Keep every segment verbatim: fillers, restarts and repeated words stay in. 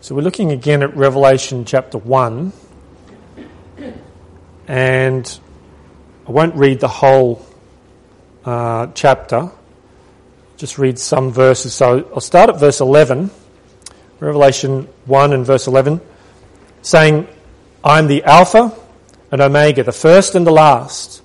So we're looking again at Revelation chapter one, and I won't read the whole uh, chapter, just read some verses. So I'll start at verse eleven, Revelation one and verse eleven, saying, I am the Alpha and Omega, the first and the last.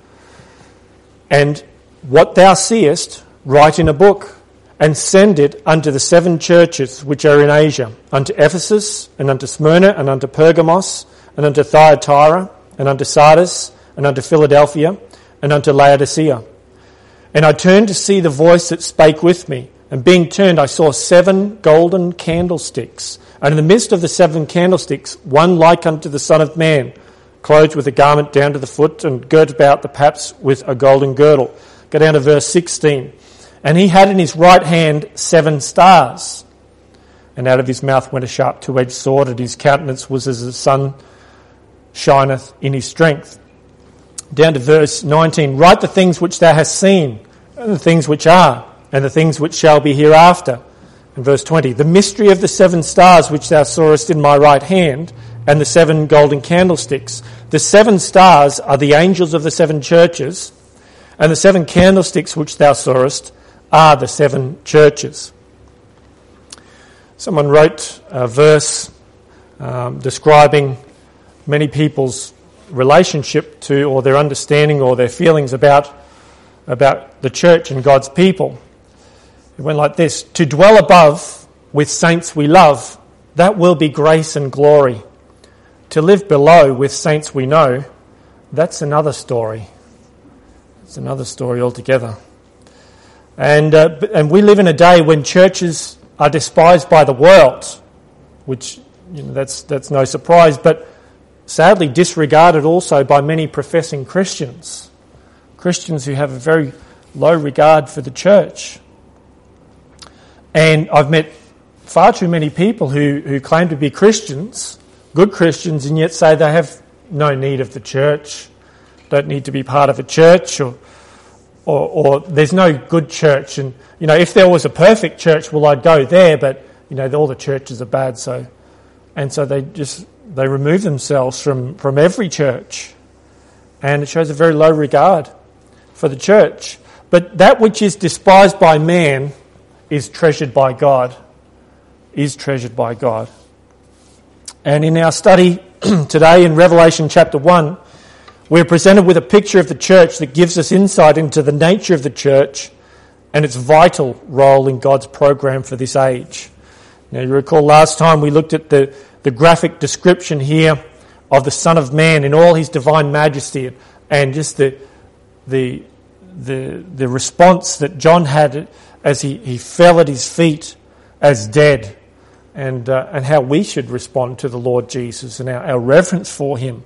And what thou seest, write in a book, and send it unto the seven churches which are in Asia, unto Ephesus, and unto Smyrna, and unto Pergamos, and unto Thyatira, and unto Sardis, and unto Philadelphia, and unto Laodicea. And I turned to see the voice that spake with me, and being turned I saw seven golden candlesticks, and in the midst of the seven candlesticks one like unto the Son of Man, clothed with a garment down to the foot, and girt about the paps with a golden girdle. Go down to verse sixteen. And he had in his right hand seven stars, and out of his mouth went a sharp two-edged sword, and his countenance was as the sun shineth in his strength. Down to verse nineteen. Write the things which thou hast seen, and the things which are, and the things which shall be hereafter. And verse twenty. The mystery of the seven stars which thou sawest in my right hand, and the seven golden candlesticks. The seven stars are the angels of the seven churches, and the seven candlesticks which thou sawest are the seven churches. Someone wrote a verse um, describing many people's relationship to, or their understanding or their feelings about, about the church and God's people. It went like this: to dwell above with saints we love, that will be grace and glory. To live below with saints we know, that's another story. It's another story altogether. And uh, and we live in a day when churches are despised by the world, which, you know, that's that's no surprise, but sadly disregarded also by many professing Christians, Christians who have a very low regard for the church. And I've met far too many people who, who claim to be Christians, good Christians, and yet say they have no need of the church, don't need to be part of a church, or Or, or there's no good church, and you know, if there was a perfect church, well, I'd go there. But you know, all the churches are bad, so and so they just they remove themselves from from every church, and it shows a very low regard for the church. But that which is despised by man is treasured by God. Is treasured by God. And in our study today in Revelation chapter one, we're presented with a picture of the church that gives us insight into the nature of the church and its vital role in God's program for this age. Now, you recall last time we looked at the, the graphic description here of the Son of Man in all his divine majesty, and just the the the, the response that John had as he, he fell at his feet as dead, and uh, and how we should respond to the Lord Jesus and our, our reverence for him.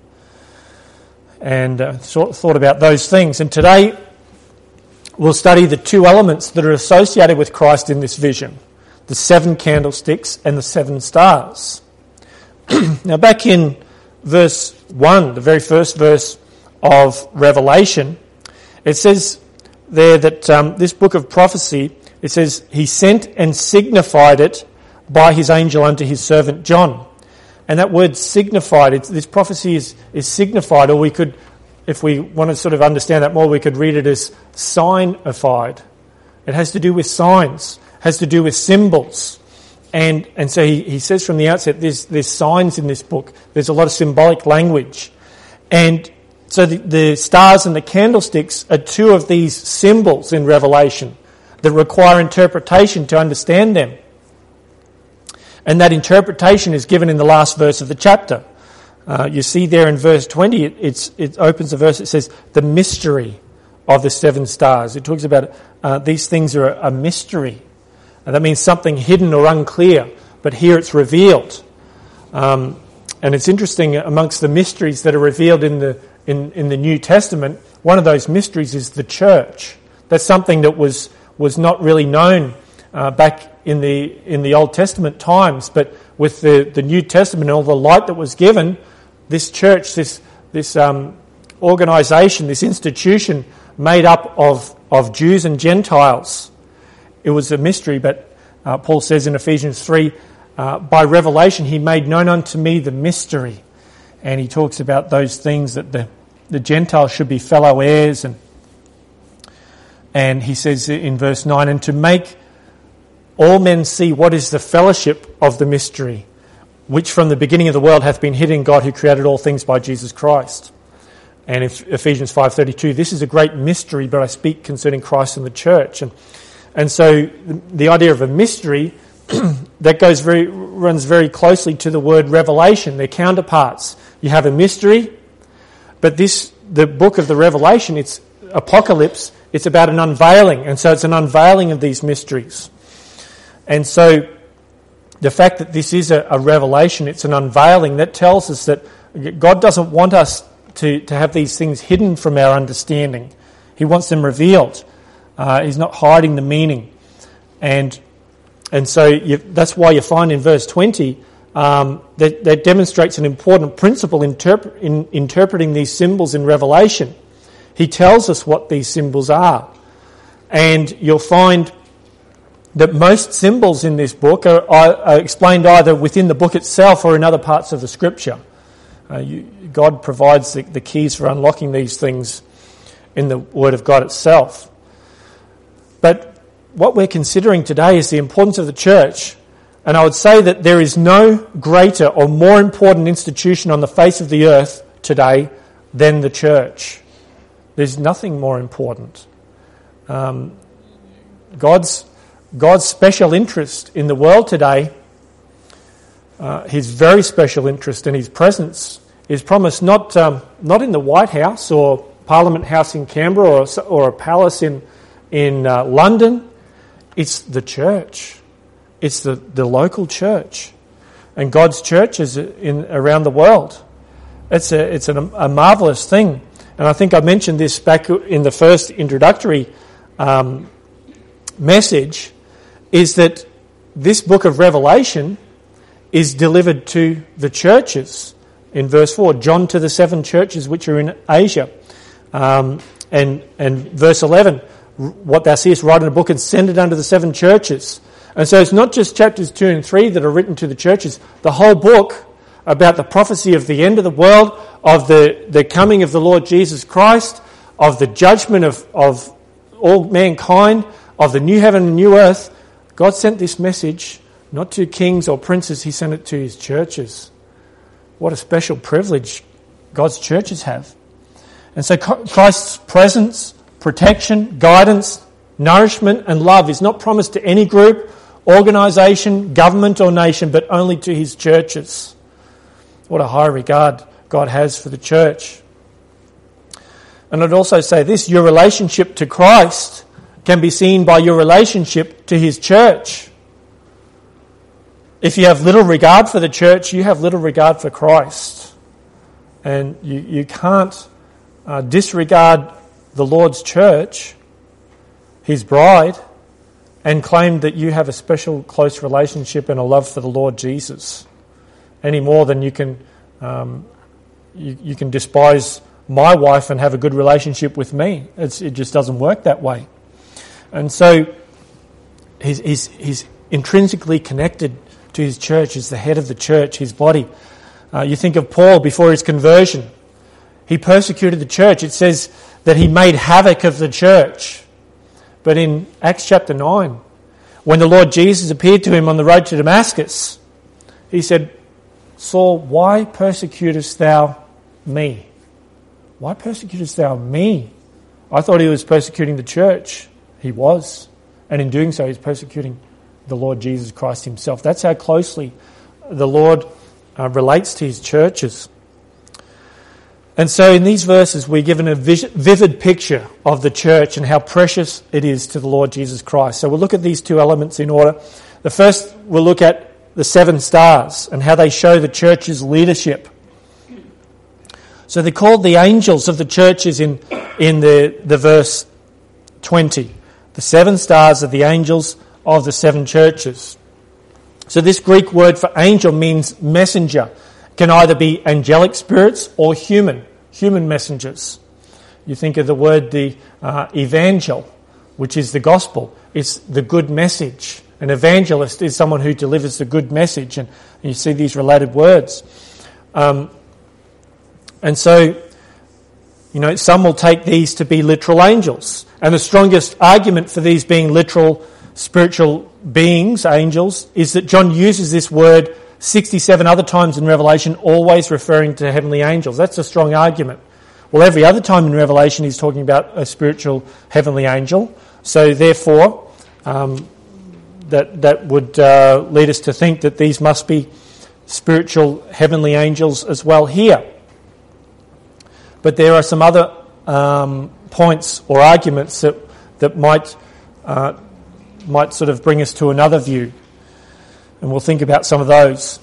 And uh, thought about those things. And today we'll study the two elements that are associated with Christ in this vision: the seven candlesticks and the seven stars. Now, back in verse one, the very first verse of Revelation, it says there that um, this book of prophecy, it says, he sent and signified it by his angel unto his servant John. And that word signified, it's, this prophecy is, is signified, or we could, if we want to sort of understand that more, we could read it as signified. It has to do with signs, has to do with symbols. And and so he, he says from the outset, there's, there's signs in this book. There's a lot of symbolic language. And so the, the stars and the candlesticks are two of these symbols in Revelation that require interpretation to understand them. And that interpretation is given in the last verse of the chapter. Uh, you see there in verse twenty, it, it's, it opens the verse, it says, the mystery of the seven stars. It talks about uh, these things are a, a mystery. And that means something hidden or unclear, but here it's revealed. Um, and it's interesting, amongst the mysteries that are revealed in the in, in the New Testament, one of those mysteries is the church. That's something that was was not really known uh, back in the in the Old Testament times, but with the, the New Testament and all the light that was given, this church, this this um, organisation, this institution made up of, of Jews and Gentiles, it was a mystery, but uh, Paul says in Ephesians three, uh, by revelation he made known unto me the mystery. And he talks about those things that the, the Gentiles should be fellow heirs. And, and he says in verse nine, and to make all men see what is the fellowship of the mystery, which from the beginning of the world hath been hid in God who created all things by Jesus Christ. And if Ephesians five thirty-two, this is a great mystery, but I speak concerning Christ and the church. And and so the idea of a mystery that goes very runs very closely to the word revelation. They're counterparts. You have a mystery, but this the book of the Revelation, it's Apocalypse, it's about an unveiling, and so it's an unveiling of these mysteries. And so the fact that this is a, a revelation, it's an unveiling, that tells us that God doesn't want us to, to have these things hidden from our understanding. He wants them revealed. Uh, he's not hiding the meaning. And and so you, that's why you find in verse twenty um, that, that demonstrates an important principle interp- in interpreting these symbols in Revelation. He tells us what these symbols are. And you'll find that most symbols in this book are, are, are explained either within the book itself or in other parts of the Scripture. Uh, you, God provides the, the keys for unlocking these things in the Word of God itself. But what we're considering today is the importance of the church. And I would say that there is no greater or more important institution on the face of the earth today than the church. There's nothing more important. Um, God's God's special interest in the world today, uh, his very special interest in his presence, is promised not um, not in the White House or Parliament House in Canberra or, or a palace in in uh, London. It's the church. It's the, the local church, and God's churches in around the world. It's a it's an, a marvelous thing, and I think I mentioned this back in the first introductory um, message. Is that this book of Revelation is delivered to the churches. In verse four, John to the seven churches which are in Asia. Um, and, and verse eleven, what thou seest, write in a book and send it unto the seven churches. And so it's not just chapters two and three that are written to the churches. The whole book about the prophecy of the end of the world, of the, the coming of the Lord Jesus Christ, of the judgment of, of all mankind, of the new heaven and new earth. God sent this message not to kings or princes, he sent it to his churches. What a special privilege God's churches have. And so Christ's presence, protection, guidance, nourishment and love is not promised to any group, organisation, government or nation, but only to his churches. What a high regard God has for the church. And I'd also say this, your relationship to Christ can be seen by your relationship to his church. If you have little regard for the church, you have little regard for Christ. And you, you can't uh, disregard the Lord's church, his bride, and claim that you have a special close relationship and a love for the Lord Jesus, any more than you can um, you, you can despise my wife and have a good relationship with me. It's, it just doesn't work that way. And so he's, he's, he's intrinsically connected to his church, as the head of the church, his body. Uh, you think of Paul before his conversion. He persecuted the church. It says that he made havoc of the church. But in Acts chapter nine, when the Lord Jesus appeared to him on the road to Damascus, he said, Saul, why persecutest thou me? Why persecutest thou me? I thought he was persecuting the church. He was. And in doing so, he's persecuting the Lord Jesus Christ himself. That's how closely the Lord uh, relates to his churches. And so in these verses, we're given a vivid picture of the church and how precious it is to the Lord Jesus Christ. So we'll look at these two elements in order. The first, we'll look at the seven stars and how they show the church's leadership. So they're called the angels of the churches in, in the, the verse twenty. The seven stars are the angels of the seven churches. So this Greek word for angel means messenger. It can either be angelic spirits or human, human messengers. You think of the word the uh, evangel, which is the gospel. It's the good message. An evangelist is someone who delivers the good message, and you see these related words. Um, and so, you know, some will take these to be literal angels. And the strongest argument for these being literal spiritual beings, angels, is that John uses this word sixty-seven other times in Revelation, always referring to heavenly angels. That's a strong argument. Well, every other time in Revelation he's talking about a spiritual heavenly angel. So therefore, um, that that would uh, lead us to think that these must be spiritual heavenly angels as well here. But there are some other um, points or arguments that that might uh, might sort of bring us to another view, and we'll think about some of those.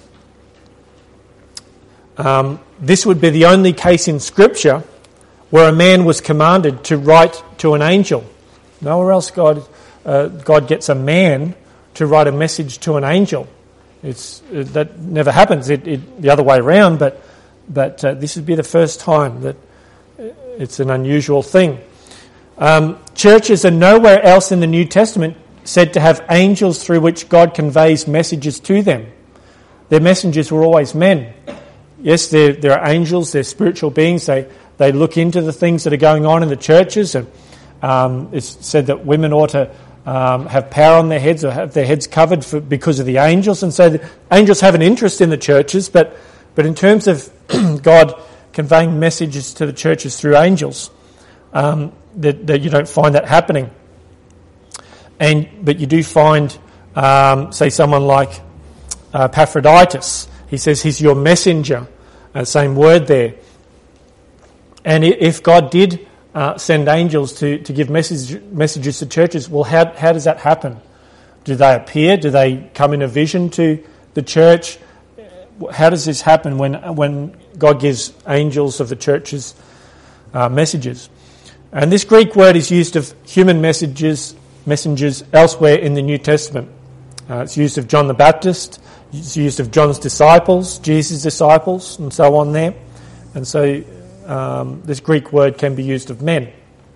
Um, this would be the only case in Scripture where a man was commanded to write to an angel. Nowhere else God uh, God gets a man to write a message to an angel. It's uh, that never happens. It, it the other way around, but but uh, this would be the first time that it's an unusual thing. Um, churches are nowhere else in the New Testament said to have angels through which God conveys messages to them. Their messengers were always men. Yes, there there are angels. They're spiritual beings. They they look into the things that are going on in the churches, and um, it's said that women ought to Um, have power on their heads or have their heads covered for, because of the angels. And so the angels have an interest in the churches, but but in terms of God conveying messages to the churches through angels, um, that, that you don't find that happening. And but you do find, um, say, someone like uh, Epaphroditus. He says he's your messenger, uh, same word there. And if God did Uh, send angels to, to give message, messages to churches, well, how how does that happen? Do they appear? Do they come in a vision to the church? How does this happen when when God gives angels of the churches uh, messages? And this Greek word is used of human messages, messengers elsewhere in the New Testament. Uh, it's used of John the Baptist, it's used of John's disciples, Jesus' disciples, and so on there. And so Um, this Greek word can be used of men.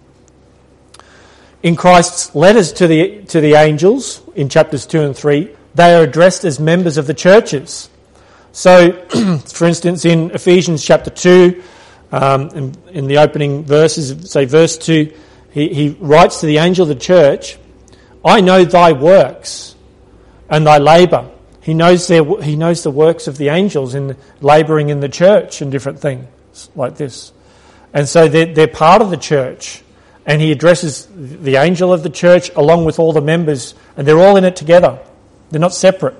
In Christ's letters to the to the angels, in chapters two and three, they are addressed as members of the churches. So, for instance, in Ephesians chapter two, um, in, in the opening verses, say verse two, he, he writes to the angel of the church, "I know thy works and thy labour." He knows their he knows the works of the angels in labouring in the church and different things like this. And so they're, they're part of the church, and he addresses the angel of the church along with all the members, and they're all in it together. They're not separate.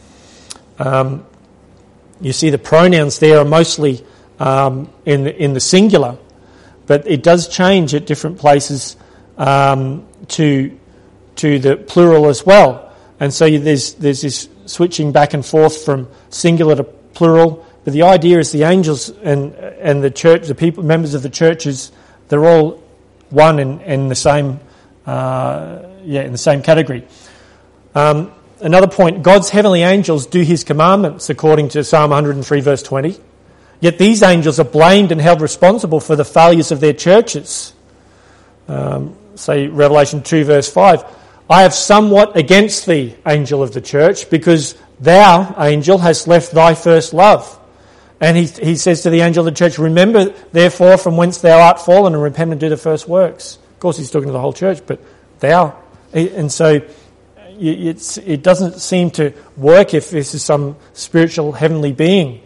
Um, you see the pronouns there are mostly um, in, the, in the singular, but it does change at different places um, to to the plural as well. And so there's there's this switching back and forth from singular to plural. But the idea is the angels and and the church, the people, members of the churches, they're all one in, in the same, uh, yeah, in the same category. Um, another point: God's heavenly angels do His commandments, according to Psalm one hundred three, verse twenty. Yet these angels are blamed and held responsible for the failures of their churches. Um, say Revelation two, verse five: "I have somewhat against thee, angel of the church, because thou, angel, hast left thy first love." And he he says to the angel of the church, "Remember, therefore, from whence thou art fallen, and repent and do the first works." Of course, he's talking to the whole church, but thou. And so it's, it doesn't seem to work if this is some spiritual heavenly being.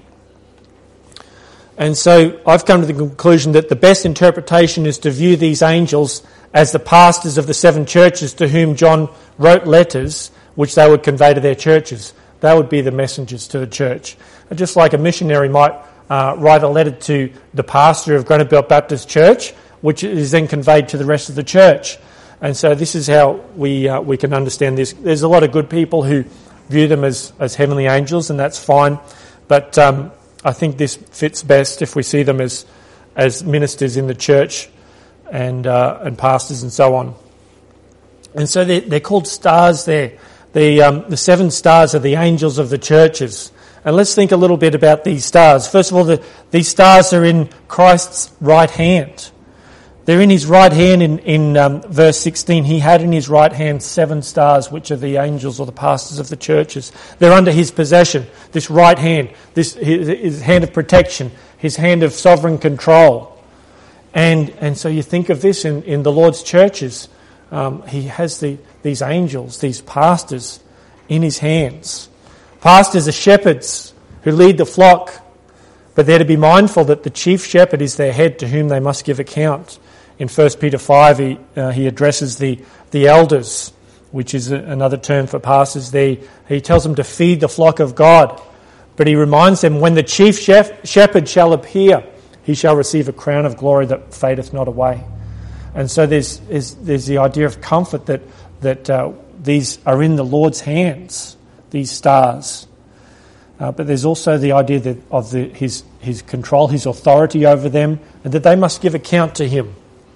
And so I've come to the conclusion that the best interpretation is to view these angels as the pastors of the seven churches to whom John wrote letters which they would convey to their churches. They would be the messengers to the church. And just like a missionary might uh, write a letter to the pastor of Granite Belt Baptist Church, which is then conveyed to the rest of the church. And so this is how we uh, we can understand this. There's a lot of good people who view them as, as heavenly angels, and that's fine. But um, I think this fits best if we see them as as ministers in the church and uh, and pastors and so on. And so they're, they're called stars there. The um, the seven stars are the angels of the churches. And let's think a little bit about these stars. First of all, the, these stars are in Christ's right hand. They're in his right hand in, in um, verse sixteen. He had in his right hand seven stars, which are the angels or the pastors of the churches. They're under his possession, this right hand, this his, his hand of protection, his hand of sovereign control. And and so you think of this in, in the Lord's churches. Um, he has the, these angels, these pastors in his hands. Pastors are shepherds who lead the flock, but they're to be mindful that the chief shepherd is their head to whom they must give account. In First Peter five, he, uh, he addresses the, the elders, which is a, another term for pastors. They, he tells them to feed the flock of God. But he reminds them, when the chief shep- shepherd shall appear, he shall receive a crown of glory that fadeth not away. And so there's, there's, there's the idea of comfort that, that uh, these are in the Lord's hands, these stars. Uh, but there's also the idea that of the, his, his control, his authority over them, and that they must give account to him.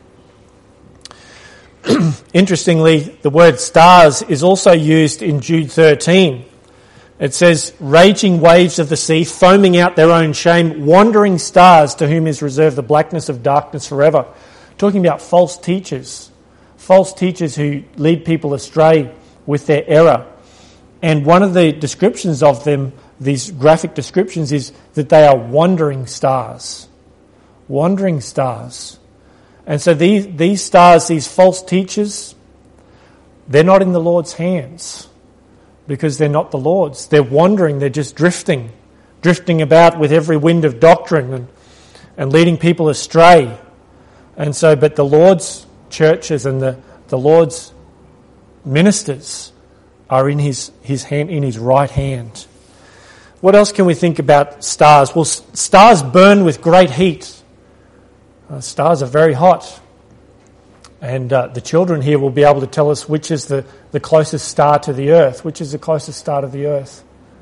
Interestingly, the word stars is also used in Jude thirteen. It says, raging waves of the sea, foaming out their own shame, wandering stars to whom is reserved the blackness of darkness forever. Talking about false teachers, false teachers who lead people astray with their error. And one of the descriptions of them, these graphic descriptions, is that they are wandering stars. Wandering stars. And so these, these stars, these false teachers, they're not in the Lord's hands because they're not the Lord's. They're wandering, they're just drifting, drifting about with every wind of doctrine and, and leading people astray. And so, but the Lord's churches and the, the Lord's ministers are in his, his hand, in his right hand. What else can we think about stars? Well, stars burn with great heat. Uh, stars are very hot. And uh, the children here will be able to tell us which is the, the closest star to the earth. Which is the closest star to the earth?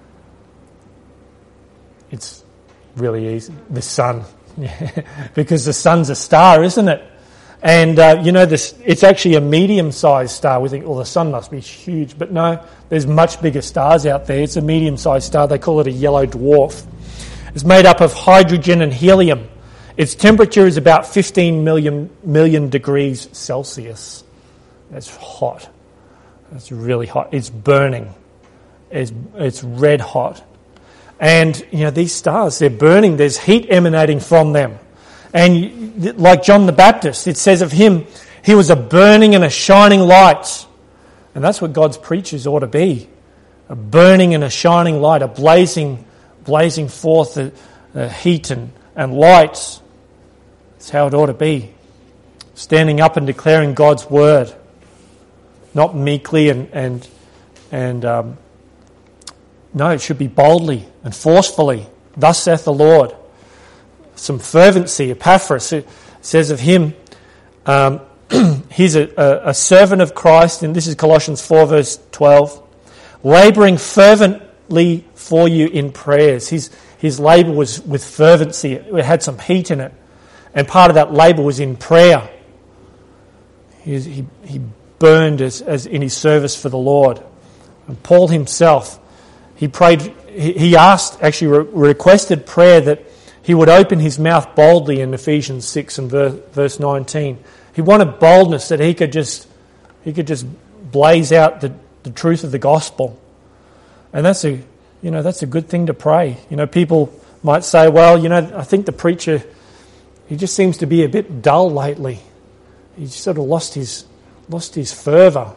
It's really easy. The sun. Because the sun's a star, isn't it? And, uh, you know, this, it's actually a medium-sized star. We think, well, the sun must be huge. But no, there's much bigger stars out there. It's a medium-sized star. They call it a yellow dwarf. It's made up of hydrogen and helium. Its temperature is about fifteen million, million degrees Celsius. That's hot. That's really hot. It's burning. It's, it's red hot. And, you know, these stars, they're burning. There's heat emanating from them. And like John the Baptist, it says of him, he was a burning and a shining light. And that's what God's preachers ought to be. A burning and a shining light, a blazing, blazing forth the, the heat and, and light. That's how it ought to be. Standing up and declaring God's word. Not meekly and, and, and um, no, it should be boldly and forcefully. Thus saith the Lord. Some fervency. Epaphras, it says of him, um, he's a, a, a servant of Christ, and this is Colossians four verse twelve, labouring fervently for you in prayers. His, his labour was with fervency. It had some heat in it. And part of that labour was in prayer. He, he, he burned as, as in his service for the Lord. And Paul himself, he prayed, he, he asked, actually re- requested prayer that he would open his mouth boldly in Ephesians six and verse, verse nineteen. He wanted boldness that he could just, he could just blaze out the, the truth of the gospel. And that's a, you know, that's a good thing to pray. You know, people might say, well, you know, I think the preacher, he just seems to be a bit dull lately. He's sort of lost his lost his fervour.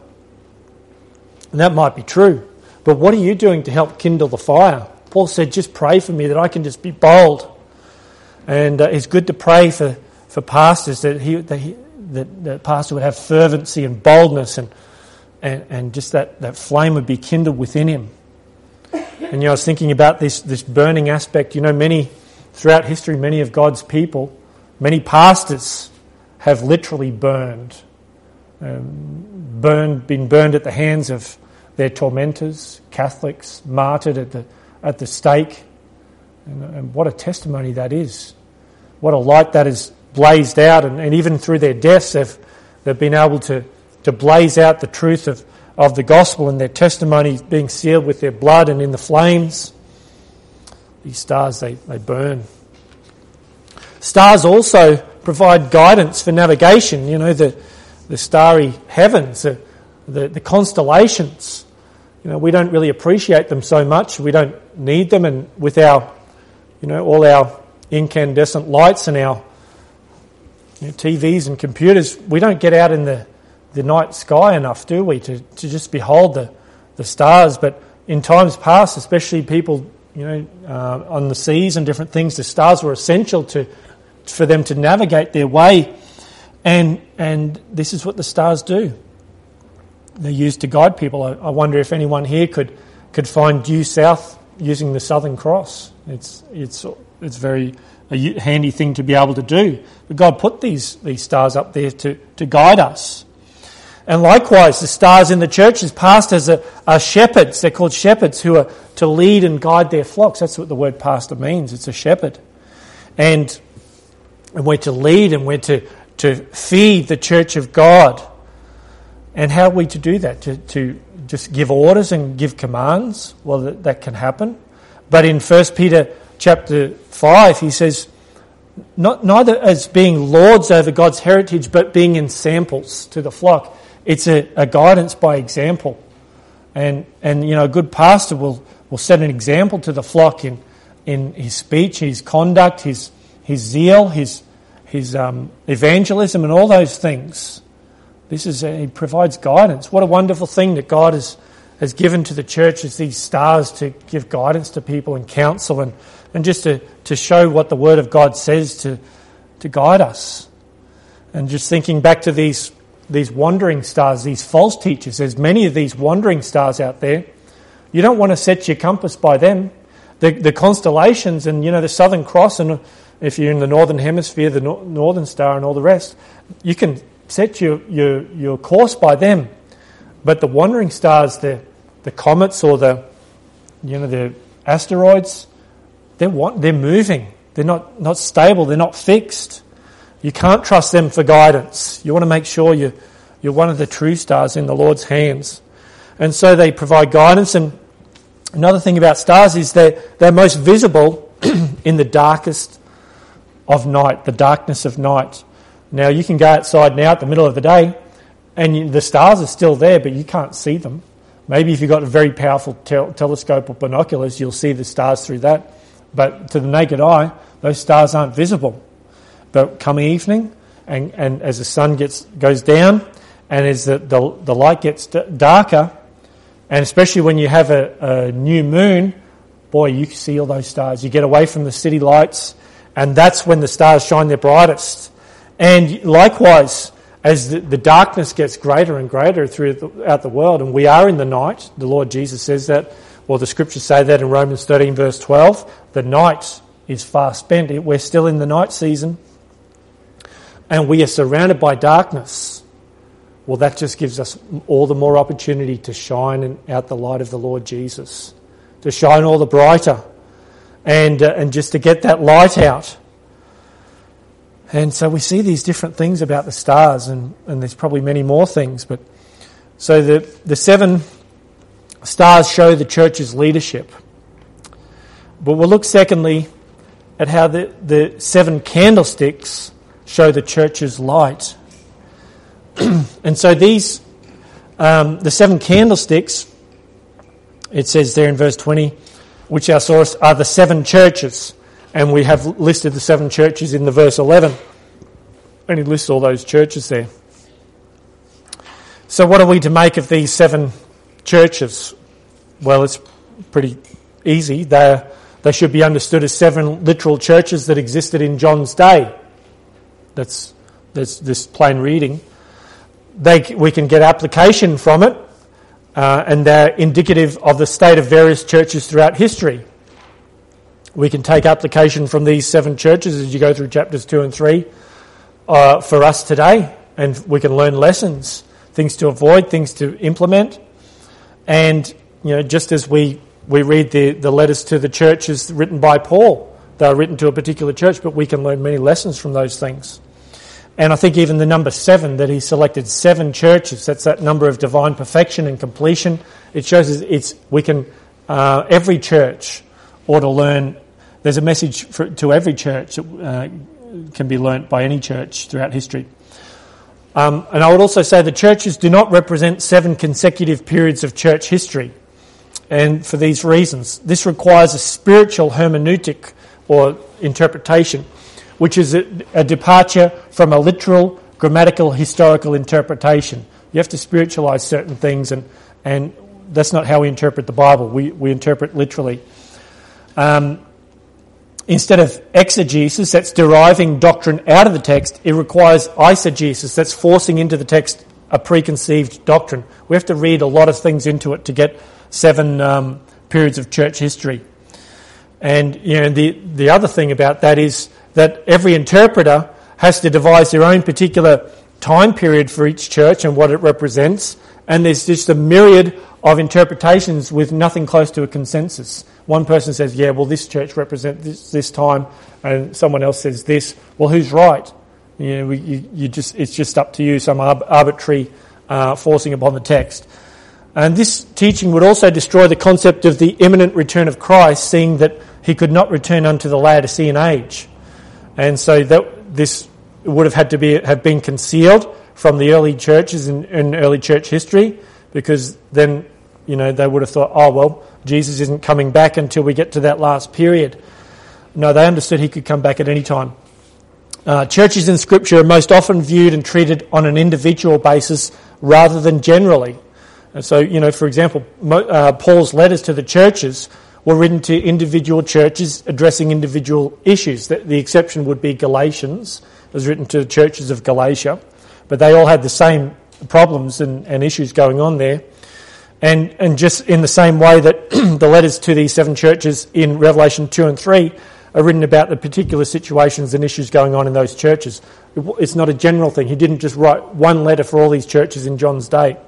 And that might be true. But what are you doing to help kindle the fire? Paul said, just pray for me that I can just be bold. And uh, it's good to pray for, for pastors that he that, he, that the pastor would have fervency and boldness and and, and just that, that flame would be kindled within him. And you know, I was thinking about this this burning aspect. You know, many throughout history, many of God's people, many pastors have literally burned, um, burned, been burned at the hands of their tormentors, Catholics, martyred at the at the stake. And, and what a testimony that is. What a light that has blazed out, and, and even through their deaths they've, they've been able to, to blaze out the truth of, of the gospel, and their testimony being sealed with their blood and in the flames. These stars, they, they burn. Stars also provide guidance for navigation. You know, the the starry heavens, the, the, the constellations. You know, we don't really appreciate them so much. We don't need them, and with our, you know, all our incandescent lights and our you know, T Vs and computers, we don't get out in the, the night sky enough, do we, to, to just behold the, the stars. But in times past, especially people, you know, uh, on the seas and different things, the stars were essential to for them to navigate their way. And and this is what the stars do. They're used to guide people. I, I wonder if anyone here could could find due south using the Southern Cross. It's it's it's very a handy thing to be able to do. But God put these these stars up there to, to guide us. And likewise, the stars in the churches, pastors are, are shepherds. They're called shepherds who are to lead and guide their flocks. That's what the word pastor means. It's a shepherd. And, and we're to lead and we're to, to feed the church of God. And how are we to do that? To, to just give orders and give commands? Well, that, that can happen. But in First Peter chapter five, he says, not neither as being lords over God's heritage, but being ensamples to the flock. It's a, a guidance by example. And, and you know, a good pastor will, will set an example to the flock in, in his speech, his conduct, his his zeal, his his um, evangelism, and all those things. This is a, he provides guidance. What a wonderful thing that God has, has given to the church, is these stars to give guidance to people and counsel, and, and just to, to show what the Word of God says to, to guide us. And just thinking back to these these wandering stars, these false teachers, there's many of these wandering stars out there. You don't want to set your compass by them. The, the constellations and, you know, the Southern Cross, and if you're in the Northern Hemisphere, the no- Northern Star and all the rest, you can set your, your, your course by them. But the wandering stars, the the comets or the, you know, the asteroids, they're want, they're moving. They're not, not stable. They're not fixed. You can't trust them for guidance. You want to make sure you, you're one of the true stars in the Lord's hands. And so they provide guidance. And another thing about stars is they're, they're most visible in the darkest of night, the darkness of night. Now, you can go outside now at the middle of the day and you, the stars are still there, but you can't see them. Maybe if you've got a very powerful tel- telescope or binoculars, you'll see the stars through that. But to the naked eye, those stars aren't visible. But come evening, and, and as the sun gets goes down, and as the, the, the light gets d- darker, and especially when you have a, a new moon, boy, you can see all those stars. You get away from the city lights, and that's when the stars shine their brightest. And likewise, as the, the darkness gets greater and greater throughout the world, and we are in the night, the Lord Jesus says that, or the scriptures say that in Romans thirteen verse twelve, the night is fast spent. We're still in the night season. And we are surrounded by darkness. Well, that just gives us all the more opportunity to shine out the light of the Lord Jesus, to shine all the brighter, and uh, and just to get that light out. And so we see these different things about the stars, and, and there's probably many more things. But so the the seven stars show the church's leadership. But we'll look secondly at how the, the seven candlesticks show the church's light. And so these, um, the seven candlesticks, it says there in verse twenty, which our source are the seven churches. And we have listed the seven churches in the verse eleven. And he lists all those churches there. So what are we to make of these seven churches? Well, it's pretty easy. They they should be understood as seven literal churches that existed in John's day. That's, that's this plain reading. They, we can get application from it, uh, and they're indicative of the state of various churches throughout history. We can take application from these seven churches as you go through chapters two and three uh, for us today, and we can learn lessons, things to avoid, things to implement. And, you know, just as we, we read the, the letters to the churches written by Paul, they are written to a particular church, but we can learn many lessons from those things. And I think even the number seven, that he selected seven churches, that's that number of divine perfection and completion. It shows us it's we can uh, every church ought to learn. There's a message for, to every church uh, can be learnt by any church throughout history. Um, and I would also say the churches do not represent seven consecutive periods of church history. And for these reasons, this requires a spiritual hermeneutic or interpretation, which is a, a departure from a literal, grammatical, historical interpretation. You have to spiritualise certain things, and, and that's not how we interpret the Bible. We, we interpret literally. Um, instead of exegesis, that's deriving doctrine out of the text, it requires eisegesis, that's forcing into the text a preconceived doctrine. We have to read a lot of things into it to get seven um, periods of church history. And you know, the, the other thing about that is that every interpreter has to devise their own particular time period for each church and what it represents, and there's just a myriad of interpretations with nothing close to a consensus. One person says, yeah, well, this church represents this, this time, and someone else says this. Well, who's right? You know, we, you, you just it's just up to you, some arb- arbitrary uh, forcing upon the text. And this teaching would also destroy the concept of the imminent return of Christ, seeing that he could not return unto the Laodicean age. And so that this would have had to be have been concealed from the early churches in, in early church history, because then, you know, they would have thought, oh, well, Jesus isn't coming back until we get to that last period. No, they understood he could come back at any time. Uh, churches in Scripture are most often viewed and treated on an individual basis rather than generally. And so, you know, for example, uh, Paul's letters to the churches were written to individual churches addressing individual issues. The, the exception would be Galatians. It was written to the churches of Galatia, but they all had the same problems and, and issues going on there. And and just in the same way that the letters to these seven churches in Revelation two and three are written about the particular situations and issues going on in those churches. It's not a general thing. He didn't just write one letter for all these churches in John's day.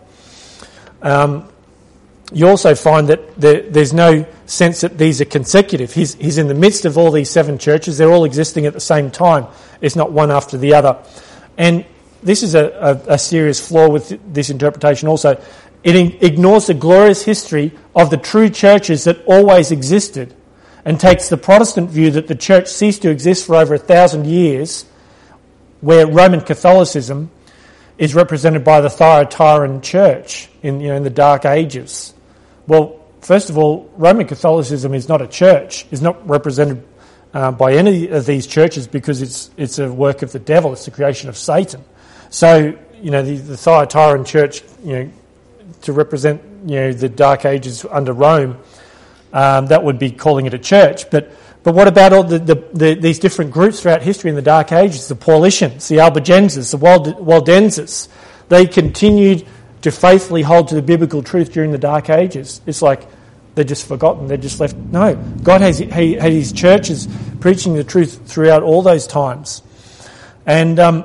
Um, you also find that there, there's no sense that these are consecutive. He's, he's in the midst of all these seven churches. They're all existing at the same time. It's not one after the other. And this is a, a, a serious flaw with this interpretation also. It ignores the glorious history of the true churches that always existed and takes the Protestant view that the church ceased to exist for over a thousand years, where Roman Catholicism is represented by the Thyatiran church in, you know, in the Dark Ages. Well, first of all, Roman Catholicism is not a church, is not represented uh, by any of these churches, because it's it's a work of the devil, it's the creation of Satan. So, you know, the, the Thyatiran church, you know, to represent, you know, the Dark Ages under Rome, um, that would be calling it a church. But but what about all the, the, the these different groups throughout history in the Dark Ages? The Paulicians, the Albigenses, the Wald- Waldenses. They continued to faithfully hold to the biblical truth during the Dark Ages. It's like they're just forgotten. They're just left. No, God has he had his churches preaching the truth throughout all those times, and um,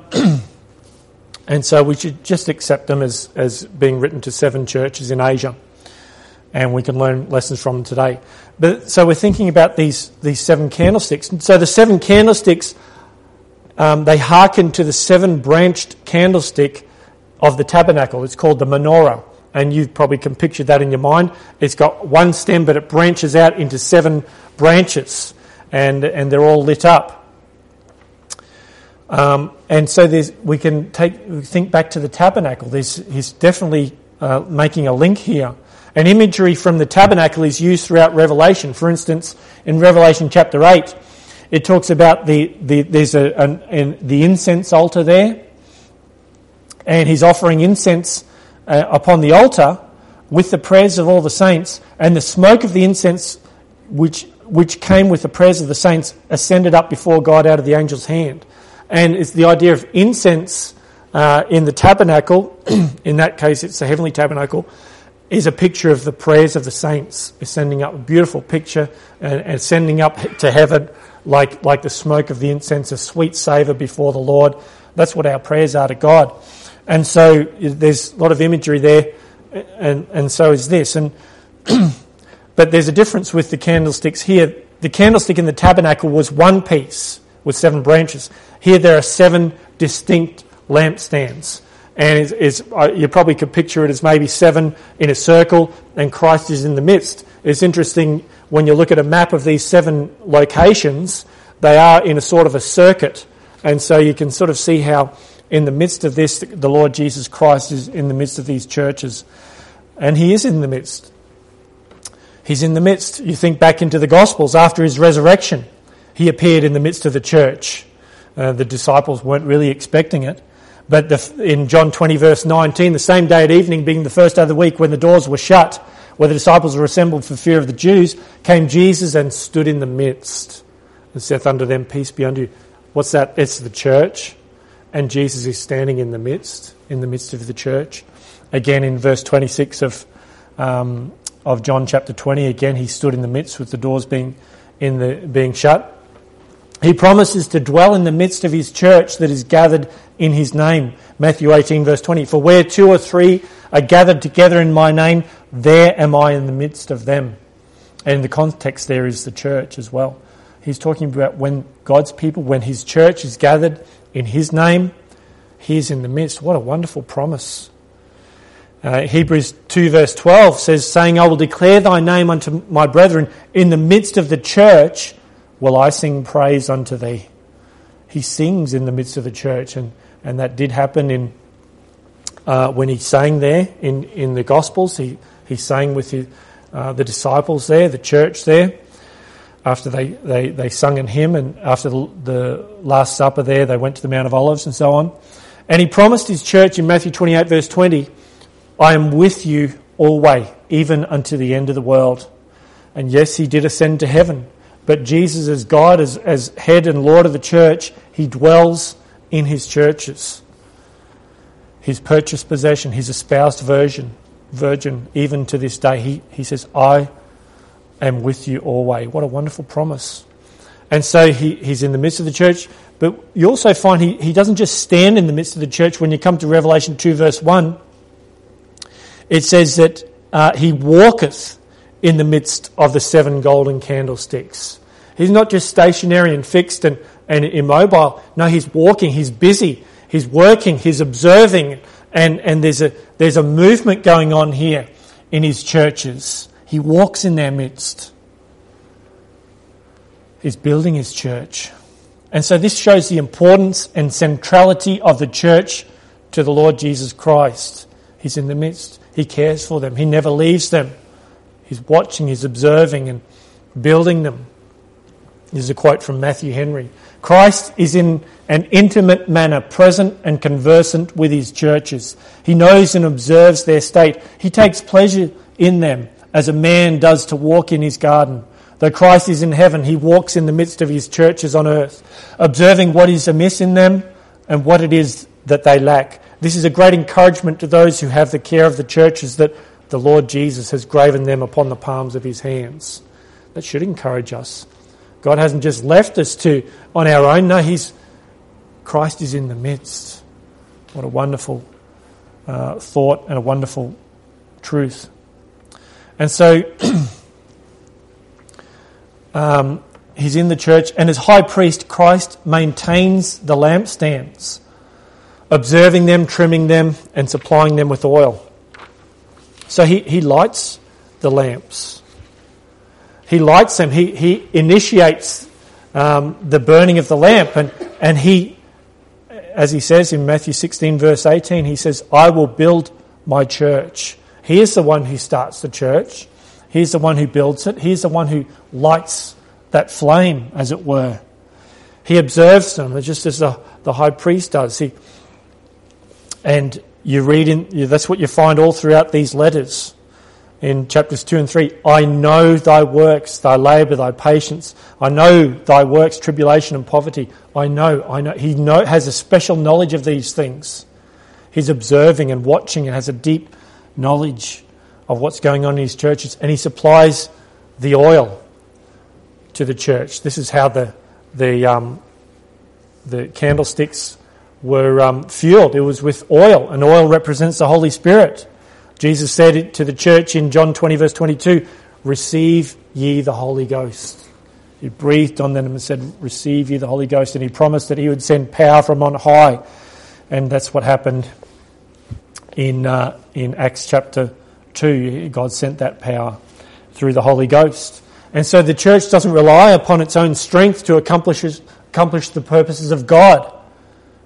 and so we should just accept them as as being written to seven churches in Asia, and we can learn lessons from them today. But so we're thinking about these these seven candlesticks. And so the seven candlesticks, um, they hearken to the seven branched candlestick of the tabernacle. It's called the menorah, and you probably can picture that in your mind. It's got one stem, but it branches out into seven branches, and and they're all lit up. Um, and so there's, we can take think back to the tabernacle. There's, he's definitely uh, making a link here. An imagery from the tabernacle is used throughout Revelation. For instance, in Revelation chapter eight, it talks about the, the there's a an, an, the incense altar there, and he's offering incense uh, upon the altar with the prayers of all the saints, and the smoke of the incense, which which came with the prayers of the saints, ascended up before God out of the angel's hand. And it's the idea of incense uh, in the tabernacle. In that case, it's the heavenly tabernacle. Is a picture of the prayers of the saints ascending up, a beautiful picture, and ascending up to heaven like like the smoke of the incense, a sweet savour before the Lord. That's what our prayers are to God. And so there's a lot of imagery there, and, and so is this. And but there's a difference with the candlesticks here. The candlestick in the tabernacle was one piece with seven branches. Here there are seven distinct lampstands. And it's, it's, uh, you probably could picture it as maybe seven in a circle, and Christ is in the midst. It's interesting when you look at a map of these seven locations, they are in a sort of a circuit, And so you can sort of see how in the midst of this, the Lord Jesus Christ is in the midst of these churches. And he is in the midst. He's in the midst. You think back into the Gospels, after his resurrection, he appeared in the midst of the church. Uh, the disciples weren't really expecting it. But the, in John twenty verse nineteen, the same day at evening, being the first day of the week when the doors were shut, where the disciples were assembled for fear of the Jews, came Jesus and stood in the midst and saith unto them, peace be unto you. What's that? It's the church. And Jesus is standing in the midst, in the midst of the church. Again, in verse twenty-six of um, of John chapter twenty, again he stood in the midst with the doors being in the being shut. He promises to dwell in the midst of his church that is gathered in his name. Matthew eighteen verse twenty, for where two or three are gathered together in my name, there am I in the midst of them. And the context there is the church as well. He's talking about when God's people, when his church is gathered in his name, he's in the midst. What a wonderful promise. Uh, Hebrews two verse twelve says, saying, I will declare thy name unto my brethren. In the midst of the church will I sing praise unto thee. He sings in the midst of the church, and, and that did happen in uh, when he sang there in, in the Gospels. He, he sang with his, uh, the disciples there, the church there. After they, they, they sung in hymn, and after the, the Last Supper there, they went to the Mount of Olives and so on. And he promised his church in Matthew twenty-eight verse twenty, I am with you always, even unto the end of the world. And yes, he did ascend to heaven, but Jesus as God, as, as head and Lord of the church, he dwells in his churches. His purchased possession, his espoused virgin, virgin, even to this day, he, he says, I am with you always. What a wonderful promise. And so he, he's in the midst of the church, but you also find he, he doesn't just stand in the midst of the church. When you come to Revelation two verse one, it says that uh, he walketh in the midst of the seven golden candlesticks. He's not just stationary and fixed and, and immobile. No, he's walking, he's busy, he's working, he's observing, and, and there's a there's a movement going on here in his churches. He walks in their midst. He's building his church. And so this shows the importance and centrality of the church to the Lord Jesus Christ. He's in the midst. He cares for them. He never leaves them. He's watching, he's observing and building them. This is a quote from Matthew Henry. Christ is in an intimate manner present and conversant with his churches. He knows and observes their state. He takes pleasure in them as a man does to walk in his garden. Though Christ is in heaven, he walks in the midst of his churches on earth, observing what is amiss in them and what it is that they lack. This is a great encouragement to those who have the care of the churches, that the Lord Jesus has graven them upon the palms of his hands. That should encourage us. God hasn't just left us to on our own. No, he's Christ is in the midst. What a wonderful uh, thought and a wonderful truth. And so um, he's in the church, and as high priest, Christ maintains the lampstands, observing them, trimming them, and supplying them with oil. So he, he lights the lamps. He lights them. He, he initiates um, the burning of the lamp. And, and he, as he says in Matthew sixteen verse eighteen, he says, I will build my church. He is the one who starts the church. He's the one who builds it. He's the one who lights that flame, as it were. He observes them, just as the, the high priest does. He, and you read in, that's what you find all throughout these letters. In chapters two and three, I know thy works, thy labour, thy patience. I know thy works, tribulation and poverty. I know, I know. He know, has a special knowledge of these things. He's observing and watching and has a deep knowledge of what's going on in his churches. And he supplies the oil to the church. This is how the the um, the candlesticks were um, fueled. It was with oil, and oil represents the Holy Spirit. Jesus said it to the church in John twenty verse twenty-two, receive ye the Holy Ghost. He breathed on them and said, receive ye the Holy Ghost. And he promised that he would send power from on high. And that's what happened in uh, in Acts chapter two. God sent that power through the Holy Ghost. And so the church doesn't rely upon its own strength to accomplish accomplish the purposes of God.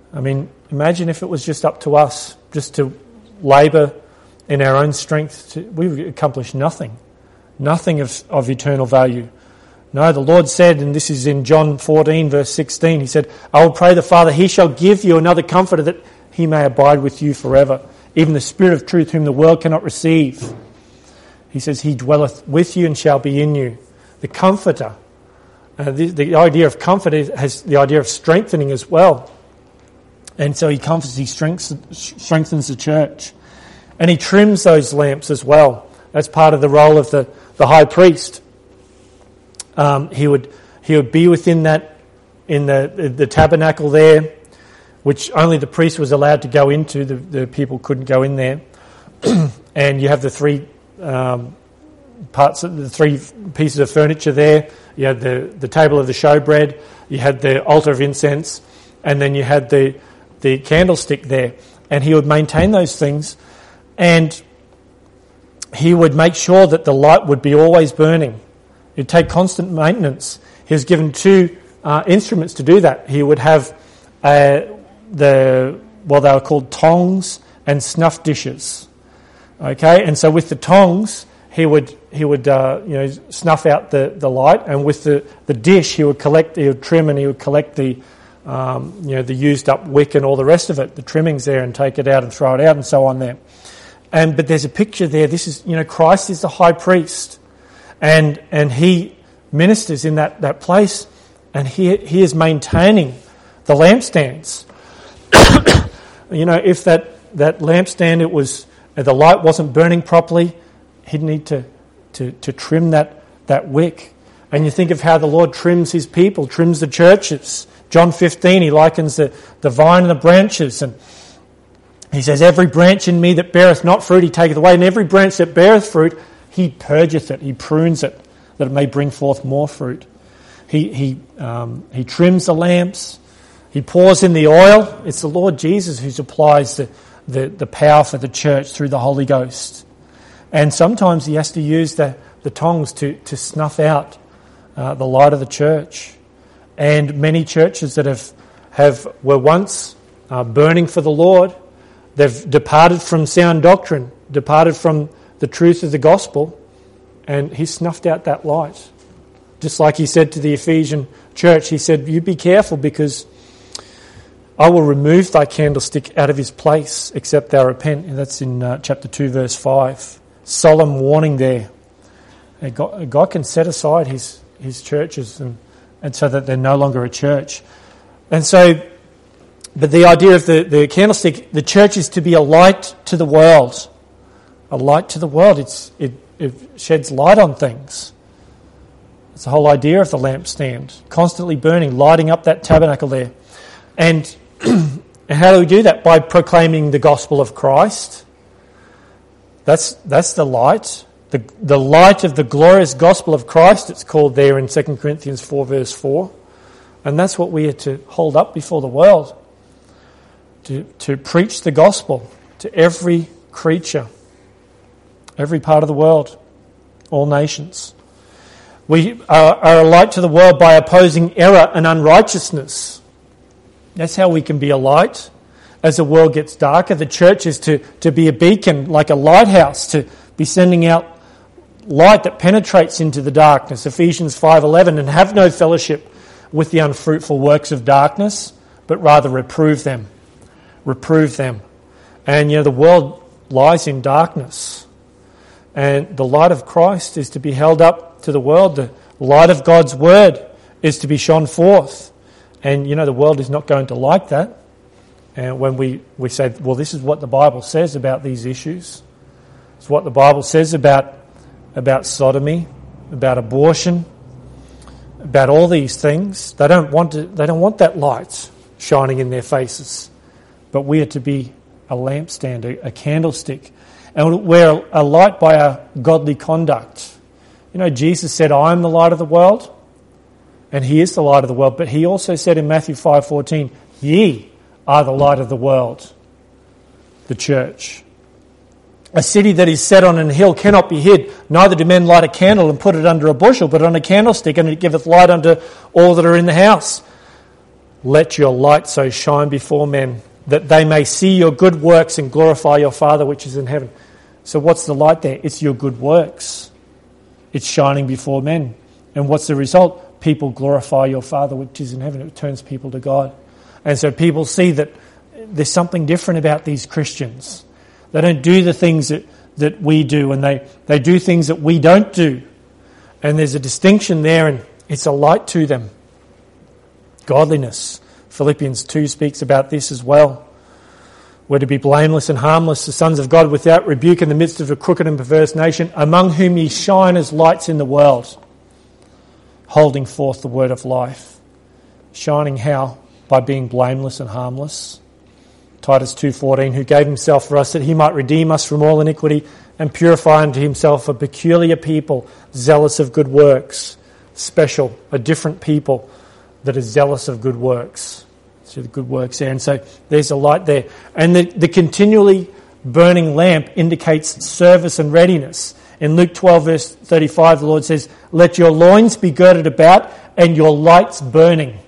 I mean, imagine if it was just up to us, just to labour in our own strength. To, we would accomplish nothing, nothing of, of eternal value. No, the Lord said, and this is in John fourteen, verse sixteen, he said, I will pray the Father, he shall give you another comforter that he may abide with you forever, even the Spirit of truth whom the world cannot receive. He says, he dwelleth with you and shall be in you. The comforter. Uh, the, the idea of comfort is, has the idea of strengthening as well. And so he comforts, he strengthens, strengthens the church. And he trims those lamps as well. That's part of the role of the, the high priest. Um, he would he would be within that, in the, the tabernacle there, which only the priest was allowed to go into. The, the people couldn't go in there. And you have the three um, parts, of the three pieces of furniture there. You had the, the table of the showbread, you had the altar of incense, and then you had the the candlestick there. And he would maintain those things, and he would make sure that the light would be always burning. He'd take constant maintenance. He was given two uh, instruments to do that. He would have uh, the, well, they were called tongs and snuff dishes. Okay, and so with the tongs, he would he would uh, you know snuff out the, the light, and with the, the dish, he would collect, he would trim, and he would collect the um, you know the used up wick and all the rest of it, the trimmings there, and take it out and throw it out and so on there. And but there's a picture there. This is you know Christ is the high priest. And and he ministers in that, that place, and he he is maintaining the lampstands. you know, if that, that lampstand, it was the light wasn't burning properly, he'd need to, to, to trim that, that wick. And you think of how the Lord trims his people, trims the churches. John fifteen, he likens the, the vine and the branches, and he says, every branch in me that beareth not fruit, he taketh away, and every branch that beareth fruit, he purgeth it, he prunes it, that it may bring forth more fruit. He he um, he trims the lamps, he pours in the oil. It's the Lord Jesus who supplies the, the, the power for the church through the Holy Ghost. And sometimes he has to use the, the tongs to, to snuff out uh, the light of the church. And many churches that have, have were once uh, burning for the Lord, they've departed from sound doctrine, departed from the truth of the gospel, and he snuffed out that light. Just like he said to the Ephesian church, he said, you be careful, because I will remove thy candlestick out of his place, except thou repent. And that's in uh, chapter two, verse five. Solemn warning there. And God, God can set aside his, his churches, and, and so that they're no longer a church. And so, but the idea of the, the candlestick, the church is to be a light to the world. A light to the world. It's, it, it sheds light on things. It's the whole idea of the lampstand. Constantly burning, lighting up that tabernacle there. And, and how do we do that? By proclaiming the gospel of Christ. That's that's the light. The, the light of the glorious gospel of Christ, it's called there in Second Corinthians four, verse four. And that's what we are to hold up before the world. To, to preach the gospel to every creature. Every part of the world, all nations. We are, are a light to the world by opposing error and unrighteousness. That's how we can be a light. As the world gets darker, the church is to, to be a beacon, like a lighthouse, to be sending out light that penetrates into the darkness. Ephesians five eleven, and have no fellowship with the unfruitful works of darkness, but rather reprove them. Reprove them. And, you know, the world lies in darkness. And the light of Christ is to be held up to the world. The light of God's word is to be shone forth. And, you know, the world is not going to like that. And when we, we say, well, this is what the Bible says about these issues. It's what the Bible says about, about sodomy, about abortion, about all these things. They don't want to, they don't want that light shining in their faces. But we are to be a lampstand, a, a candlestick. And we're a light by our godly conduct. You know, Jesus said, I am the light of the world. And he is the light of the world. But he also said in Matthew five fourteen, ye are the light of the world, the church. A city that is set on an hill cannot be hid. Neither do men light a candle and put it under a bushel, but on a candlestick, and it giveth light unto all that are in the house. let your light so shine before men that they may see your good works and glorify your Father which is in heaven. So what's the light there? It's your good works. It's shining before men. And what's the result? People glorify your Father which is in heaven. It turns people to God. And so people see that there's something different about these Christians. They don't do the things that, that we do, and they, they do things that we don't do. And there's a distinction there, and it's a light to them. Godliness. Philippians two speaks about this as well. We're to be blameless and harmless, the sons of God, without rebuke in the midst of a crooked and perverse nation, among whom ye shine as lights in the world, holding forth the word of life. Shining how? By being blameless and harmless. Titus two fourteen, who gave himself for us that he might redeem us from all iniquity and purify unto himself a peculiar people, zealous of good works. Special, a different people that is zealous of good works. See the good works there. And so there's a light there. And the, the continually burning lamp indicates service and readiness. In Luke twelve verse thirty-five, the Lord says, let your loins be girded about and your lights burning.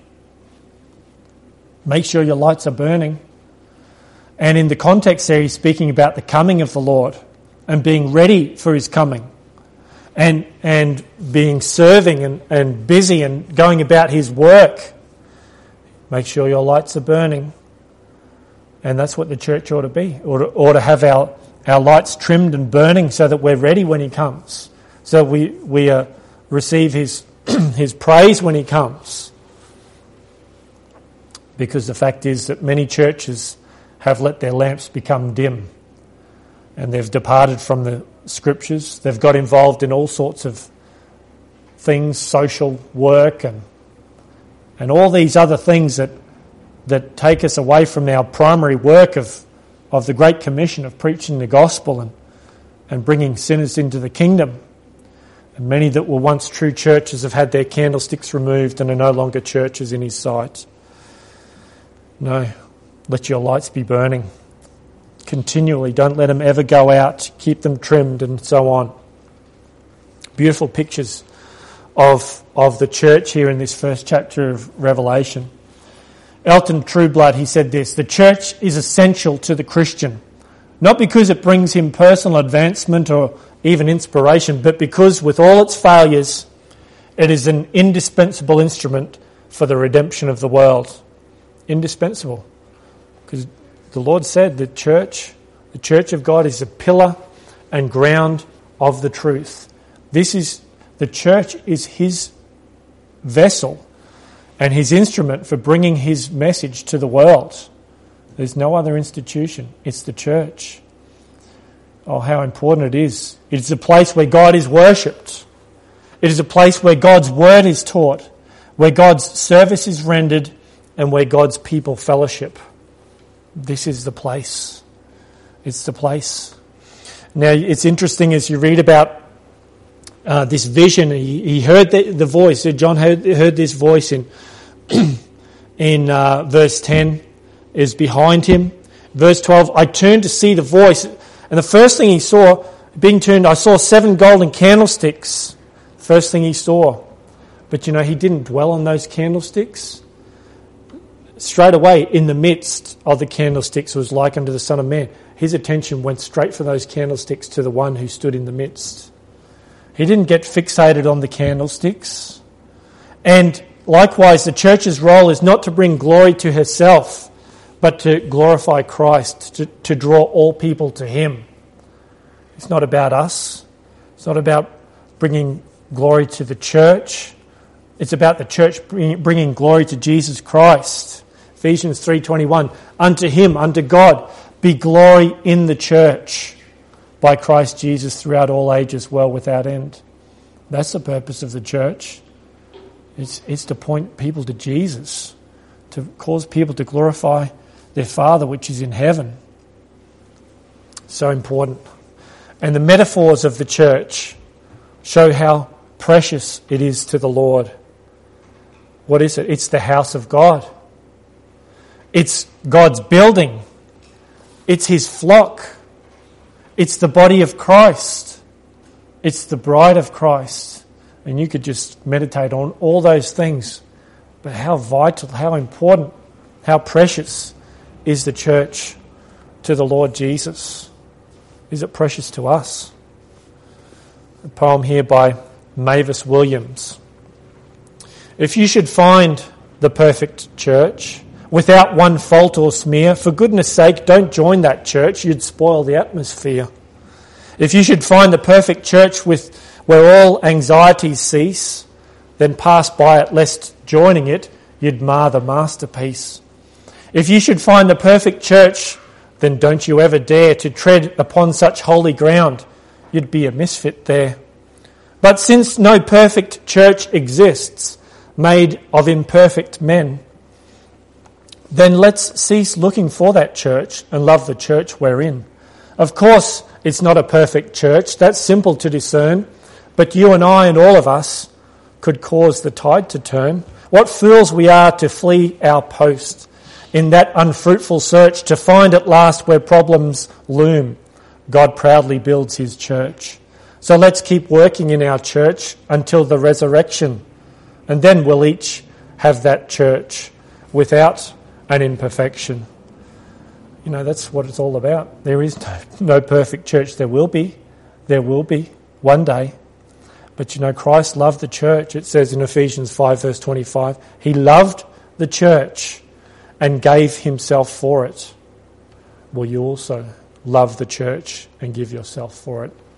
Make sure your lights are burning. And in the context there, he's speaking about the coming of the Lord and being ready for his coming. And and being serving and, and busy and going about his work. Make sure your lights are burning. And that's what the church ought to be. Ought to, ought to have our, our lights trimmed and burning so that we're ready when he comes. So we, we uh, receive his, his praise when he comes. Because the fact is that many churches have let their lamps become dim. And they've departed from the Scriptures. They've got involved in all sorts of things, social work and and all these other things that that take us away from our primary work of of the Great Commission of preaching the gospel and, and bringing sinners into the kingdom. And many that were once true churches have had their candlesticks removed and are no longer churches in his sight. No, let your lights be burning continually. Don't let them ever go out. Keep them trimmed and so on. Beautiful pictures of, of the church here in this first chapter of Revelation. Elton Trueblood, he said this, the church is essential to the Christian, not because it brings him personal advancement or even inspiration, but because with all its failures, it is an indispensable instrument for the redemption of the world. Indispensable. Because the Lord said the church, the church of God is a pillar and ground of the truth. This is, the church is his vessel and his instrument for bringing his message to the world. There's no other institution. It's the church. Oh, how important it is. It is a place where God is worshipped. It is a place where God's word is taught, where God's service is rendered, and where God's people fellowship. This is the place. It's the place. Now, it's interesting as you read about uh, this vision. He, he heard the, the voice. John heard, heard this voice in in uh, verse ten is behind him. Verse twelve, I turned to see the voice. And the first thing he saw, being turned, I saw seven golden candlesticks. First thing he saw. But you know, he didn't dwell on those candlesticks. Straight away, in the midst of the candlesticks was like unto the Son of Man. His attention went straight for those candlesticks to the one who stood in the midst. He didn't get fixated on the candlesticks. And likewise, the church's role is not to bring glory to herself, but to glorify Christ, to, to draw all people to him. It's not about us. It's not about bringing glory to the church. It's about the church bringing, bringing glory to Jesus Christ. Ephesians three twenty-one, unto him, unto God, be glory in the church by Christ Jesus throughout all ages, well without end. That's the purpose of the church. It's, it's to point people to Jesus, to cause people to glorify their Father which is in heaven. So important. And the metaphors of the church show how precious it is to the Lord. What is it? It's the house of God. It's God's building. It's his flock. It's the body of Christ. It's the bride of Christ. And you could just meditate on all those things But how vital, how important, how precious is the church to the Lord Jesus? Is it precious to us? A poem here by Mavis Williams. If you should find the perfect church without one fault or smear, for goodness sake, don't join that church. You'd spoil the atmosphere. If you should find the perfect church with where all anxieties cease, then pass by it, lest joining it, you'd mar the masterpiece. If you should find the perfect church, then don't you ever dare to tread upon such holy ground. You'd be a misfit there. But since no perfect church exists, made of imperfect men, then let's cease looking for that church and love the church we're in. Of course, it's not a perfect church. That's simple to discern. But you and I and all of us could cause the tide to turn. What fools we are to flee our post in that unfruitful search to find at last where problems loom. God proudly builds his church. So let's keep working in our church until the resurrection, and then we'll each have that church without an imperfection. You know, that's what it's all about. There is no, no perfect church. There will be. There will be one day. But you know, Christ loved the church. It says in Ephesians five verse twenty-five, he loved the church and gave himself for it. Will you also love the church and give yourself for it?